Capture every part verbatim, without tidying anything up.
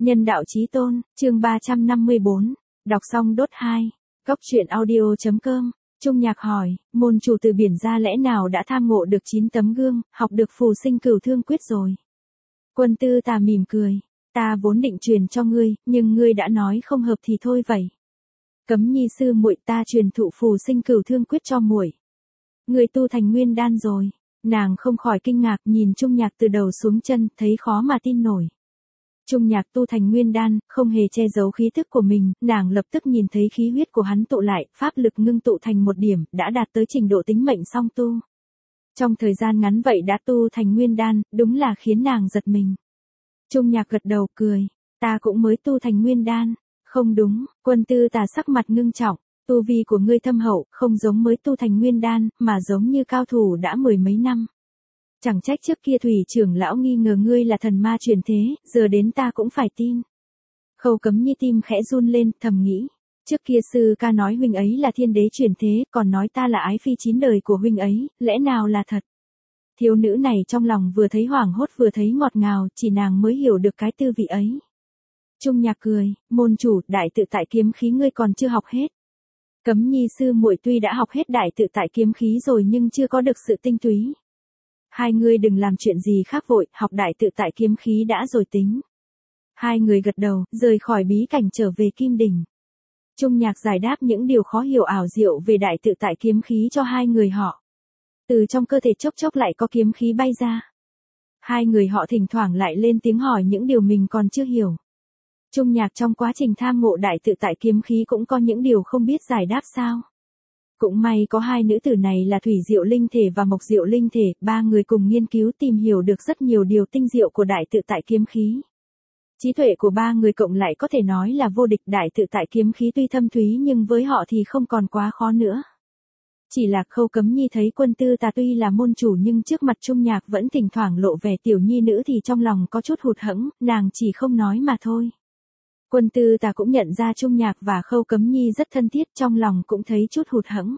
Nhân đạo chí tôn, chương ba trăm năm mươi bốn, đọc xong đốt hai. Cốc truyện audio chấm com. Trung Nhạc hỏi, môn chủ từ biển ra lẽ nào đã tham ngộ được chín tấm gương, học được phù sinh cửu thương quyết rồi. Quân Tư Tà mỉm cười, ta vốn định truyền cho ngươi, nhưng ngươi đã nói không hợp thì thôi vậy. Cấm Nhi sư muội, ta truyền thụ phù sinh cửu thương quyết cho muội. Ngươi tu thành nguyên đan rồi. Nàng không khỏi kinh ngạc nhìn Trung Nhạc từ đầu xuống chân, thấy khó mà tin nổi. Trung Nhạc tu thành nguyên đan, không hề che giấu khí thức của mình, nàng lập tức nhìn thấy khí huyết của hắn tụ lại, pháp lực ngưng tụ thành một điểm, đã đạt tới trình độ tính mệnh song tu. Trong thời gian ngắn vậy đã tu thành nguyên đan, đúng là khiến nàng giật mình. Trung Nhạc gật đầu cười, ta cũng mới tu thành nguyên đan. Không đúng, Quân Tư Tà sắc mặt ngưng trọng, tu vi của ngươi thâm hậu, không giống mới tu thành nguyên đan, mà giống như cao thủ đã mười mấy năm. Chẳng trách trước kia Thủy trưởng lão nghi ngờ ngươi là thần ma truyền thế, giờ đến ta cũng phải tin. Khâu Cấm Nhi tim khẽ run lên, thầm nghĩ. Trước kia sư ca nói huynh ấy là thiên đế truyền thế, còn nói ta là ái phi chín đời của huynh ấy, lẽ nào là thật? Thiếu nữ này trong lòng vừa thấy hoảng hốt vừa thấy ngọt ngào, chỉ nàng mới hiểu được cái tư vị ấy. Trung Nhạc cười, môn chủ, đại tự tại kiếm khí ngươi còn chưa học hết. Cấm Nhi sư muội tuy đã học hết đại tự tại kiếm khí rồi nhưng chưa có được sự tinh túy. Hai người đừng làm chuyện gì khác vội, học đại tự tại kiếm khí đã rồi tính. Hai người gật đầu, rời khỏi bí cảnh trở về Kim Đỉnh. Trung Nhạc giải đáp những điều khó hiểu ảo diệu về đại tự tại kiếm khí cho hai người họ. Từ trong cơ thể chốc chốc lại có kiếm khí bay ra. Hai người họ thỉnh thoảng lại lên tiếng hỏi những điều mình còn chưa hiểu. Trung Nhạc trong quá trình tham ngộ đại tự tại kiếm khí cũng có những điều không biết giải đáp sao. Cũng may có hai nữ tử này là Thủy Diệu Linh Thể và Mộc Diệu Linh Thể, ba người cùng nghiên cứu tìm hiểu được rất nhiều điều tinh diệu của đại tự tại kiếm khí. Trí tuệ của ba người cộng lại có thể nói là vô địch. Đại tự tại kiếm khí tuy thâm thúy nhưng với họ thì không còn quá khó nữa. Chỉ là Khâu Cấm Nhi thấy Quân Tư Tà tuy là môn chủ nhưng trước mặt Trung Nhạc vẫn thỉnh thoảng lộ vẻ tiểu nhi nữ thì trong lòng có chút hụt hẫng, nàng chỉ không nói mà thôi. Quân Tư Tà cũng nhận ra Trung Nhạc và Khâu Cấm Nhi rất thân thiết, trong lòng cũng thấy chút hụt hẫng.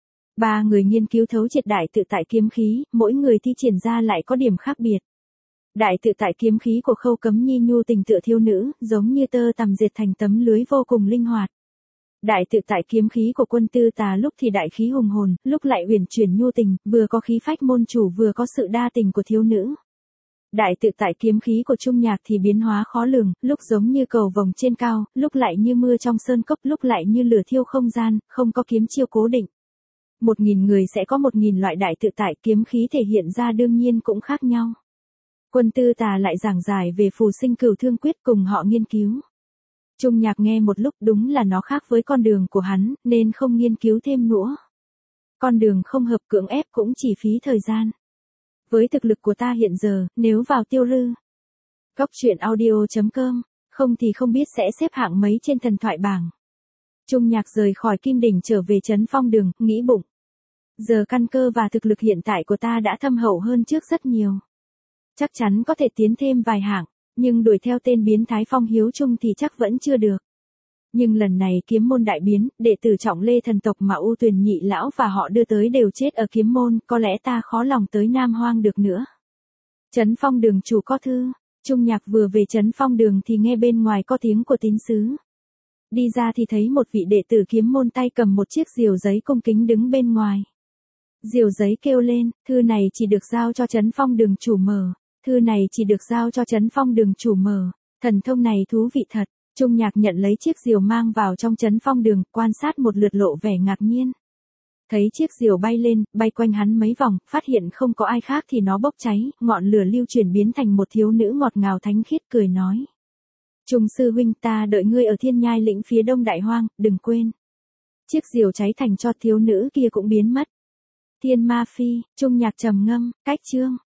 Ba người nghiên cứu thấu triệt đại tự tại kiếm khí, mỗi người thi triển ra lại có điểm khác biệt. Đại tự tại kiếm khí của Khâu Cấm Nhi nhu tình tựa thiếu nữ, giống như tơ tằm dệt thành tấm lưới vô cùng linh hoạt. Đại tự tại kiếm khí của Quân Tư Tà lúc thì đại khí hùng hồn, lúc lại uyển chuyển nhu tình, vừa có khí phách môn chủ vừa có sự đa tình của thiếu nữ. Đại tự tại kiếm khí của Trung Nhạc thì biến hóa khó lường, lúc giống như cầu vồng trên cao, lúc lại như mưa trong sơn cốc, lúc lại như lửa thiêu không gian, không có kiếm chiêu cố định. Một nghìn người sẽ có một nghìn loại đại tự tại kiếm khí thể hiện ra đương nhiên cũng khác nhau. Quân Tư Tà lại giảng giải về phù sinh cửu thương quyết cùng họ nghiên cứu. Trung Nhạc nghe một lúc đúng là nó khác với con đường của hắn, nên không nghiên cứu thêm nữa. Con đường không hợp cưỡng ép cũng chỉ phí thời gian. Với thực lực của ta hiện giờ, nếu vào tiêu lư. Cốc truyện audio chấm com, không thì không biết sẽ xếp hạng mấy trên thần thoại bảng. Trung Nhạc rời khỏi Kim Đỉnh trở về Trấn Phong Đường, nghĩ bụng. Giờ căn cơ và thực lực hiện tại của ta đã thâm hậu hơn trước rất nhiều. Chắc chắn có thể tiến thêm vài hạng, nhưng đuổi theo tên biến thái Phong Hiếu Trung thì chắc vẫn chưa được. Nhưng lần này kiếm môn đại biến, đệ tử trọng lê thần tộc mà U Tuyền nhị lão và họ đưa tới đều chết ở kiếm môn, có lẽ ta khó lòng tới Nam Hoang được nữa. Trấn Phong Đường chủ có thư. Trung Nhạc vừa về Trấn Phong Đường thì nghe bên ngoài có tiếng của tín sứ. Đi ra thì thấy một vị đệ tử kiếm môn tay cầm một chiếc diều giấy cung kính đứng bên ngoài. Diều giấy kêu lên, thư này chỉ được giao cho Trấn Phong Đường chủ mở. Thư này chỉ được giao cho Trấn Phong Đường chủ mở. Thần thông này thú vị thật. Trung Nhạc nhận lấy chiếc diều mang vào trong Trấn Phong Đường, quan sát một lượt lộ vẻ ngạc nhiên. Thấy chiếc diều bay lên, bay quanh hắn mấy vòng, phát hiện không có ai khác thì nó bốc cháy, ngọn lửa lưu chuyển biến thành một thiếu nữ ngọt ngào thánh khiết cười nói. Trung sư huynh, ta đợi ngươi ở Thiên Nhai lĩnh phía đông đại hoang, đừng quên. Chiếc diều cháy thành cho thiếu nữ kia cũng biến mất. Thiên Ma Phi, Trung Nhạc trầm ngâm, cách chương.